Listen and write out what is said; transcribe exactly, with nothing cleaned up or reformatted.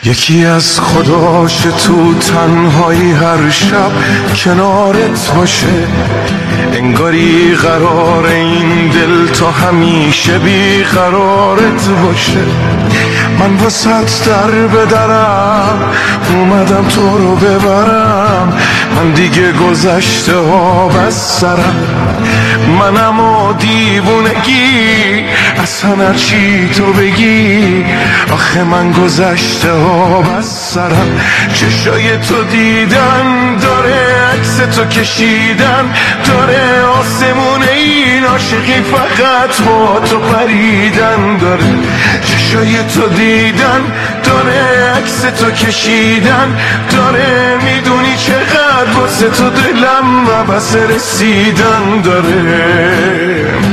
یکی از خداش تو تنهایی هر شب کنارت باشه، انگاری قرار این دل تا همیشه بی قرارت باشه. من واسط در بدرم اومدم تو رو ببرم، من دیگه گذشته ها بس سرم، منم و دیوونگی اصلا چی تو بگی، آخه من گذشته ها بس سرم. چشای تو دیدن داره، عکس تو کشیدن داره، آسمون این عاشقی فقط با تو پریدن داره. چشای تو دیدن داره، عکس تو کشیدن داره، میدونی چقدر واسه تو دلم بس رسیدن داره.